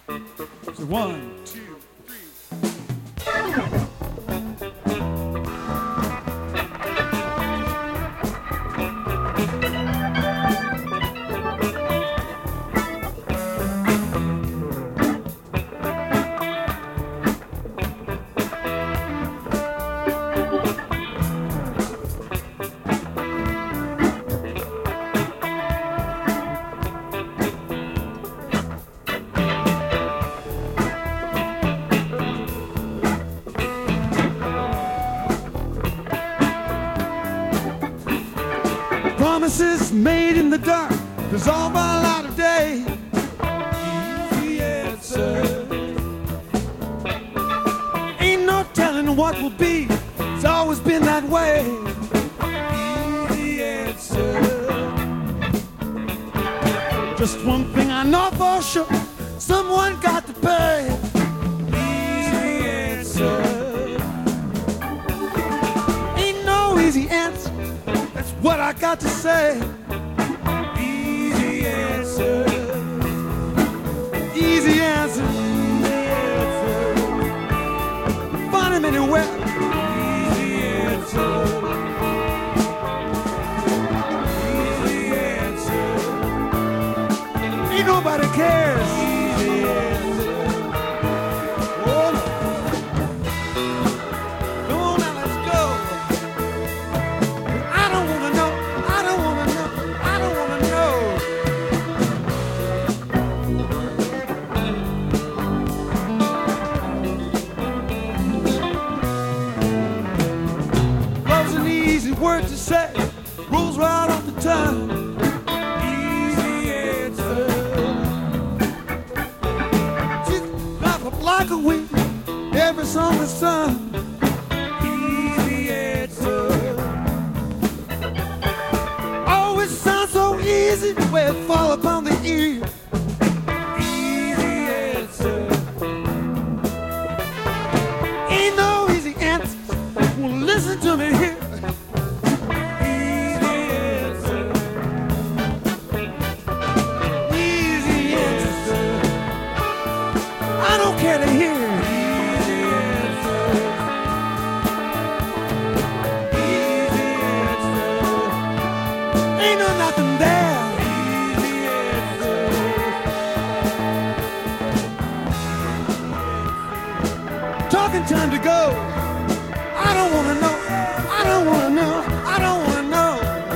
So 1, 2, 3. Promises made in the dark dissolve by light of day. Easy answer. Ain't no telling what will be. It's always been that way. Easy answer. Just one thing I know for sure. Someone got to pay. Easy answer. Ain't no easy answer. What I got to say. Easy answer. Easy answer. Find him anywhere. Easy answer. Easy answer. Ain't nobody cares. Easy answer. Oh no. Come on now, let's go. I don't wanna know. I don't wanna know. I don't wanna know. Love's an easy word to say. Rolls right off the tongue. Easy answer. She's like a weed. Every summer sun. Easy answer. Always sounds so easy where it fall upon the ear. Easy answer. Ain't no easy answer. Well, listen to me here. Easy answer. Easy answer. I don't care to hear. Easy answer. Easy answer. Ain't no nothing there. Easy answer. Talking time to go. I don't wanna know. I don't wanna know. I don't wanna know.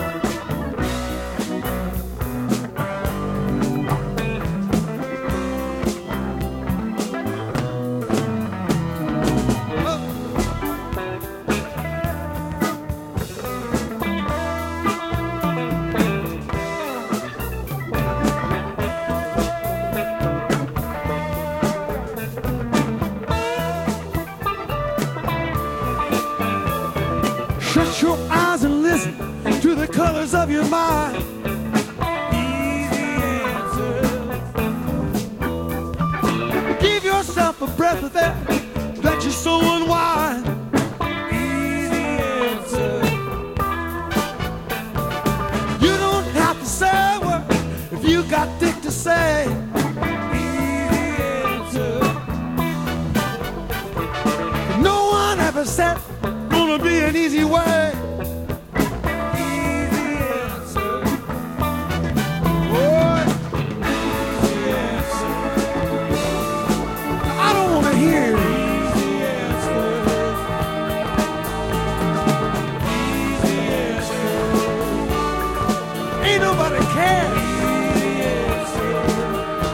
Shut your eyes and listen to the colors of your mind. Easy answer. Give yourself a breath of air. Let your soul unwind. Easy answer. You don't have to say a word if you got dick to say. Easy answer. No one ever said gonna be an easy way. Easy answer. Boy, easy answer. I don't wanna hear easy answer. Easy answer. Ain't nobody care. Easy answer.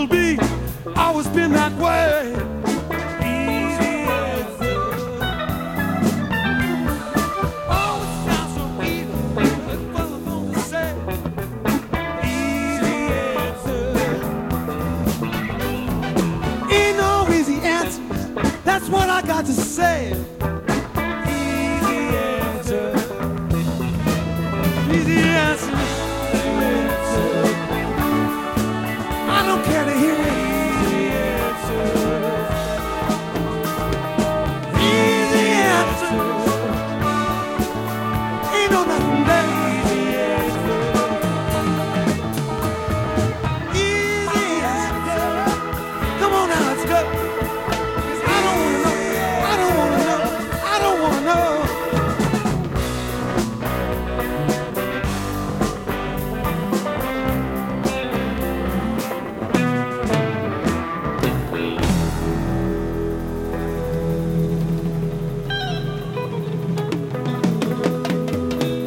will be, always been that way. Easy answer. Oh, it sounds so easy, that's what I'm going to say. Easy answer. Ain't no easy answers, that's what I got to say.